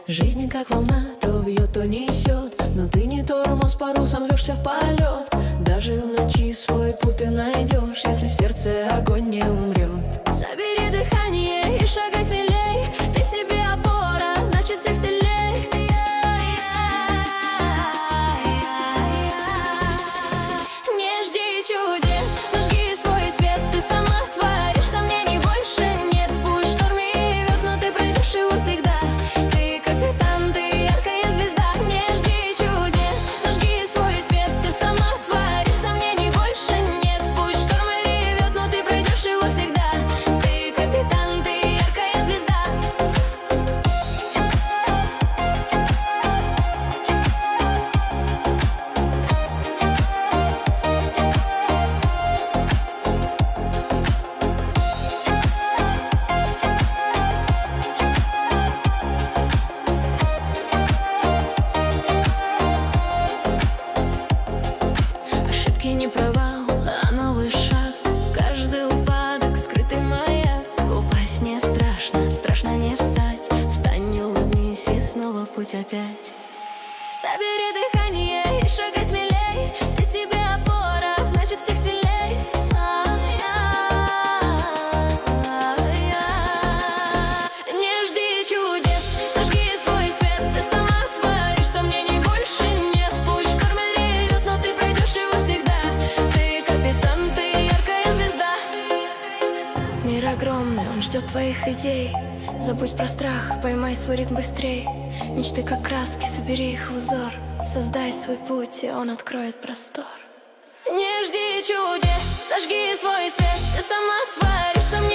Жизнь как волна, то бьет, то несет, но ты не тормоз, парусом рвешься в полет. Даже в ночи свой путь ты найдешь, если в сердце огонь не умрет. Собери дыхание и шагай смелей, ты себе опора, значит всех сильней. Не жди чудес, зажги свой свет, ты сама творишь, сомнений больше нет. Пусть шторм ревет, но ты пройдешь его всегда. Ты капитан, ты яркая звезда. Не жди чудес, зажги свой свет, ты сама творишь, сомнений больше нет. Пусть шторм ревет, но ты пройдешь его всегда. Ты капитан, ты яркая звезда. Ошибки не провал, а новый шаг. Каждый упадок — скрытый маяк. Упасть не страшно, страшно не встать. Встань, улыбнись и снова в путь опять. Собери дыхание и шагай смелей, ты себе опора, значит всех сильней. Не жди чудес, зажги свой свет, ты сама творишь, сомнений больше нет. Пусть шторм ревет, но ты пройдешь его всегда. Ты капитан, ты яркая звезда. Мир огромный, он ждет твоих идей. Забудь про страх, поймай свой ритм быстрей. Мечты как краски, собери их в узор. Создай свой путь, и он откроет простор. Не жди чудес, зажги свой свет, ты сама творишь, сомнений